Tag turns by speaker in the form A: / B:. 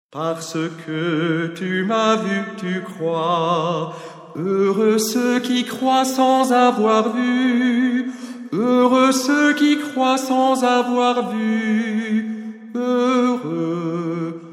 A: Parce que tu m'as vu, tu crois. Heureux ceux qui croient sans avoir vu. Heureux ceux qui croient sans avoir vu. Heureux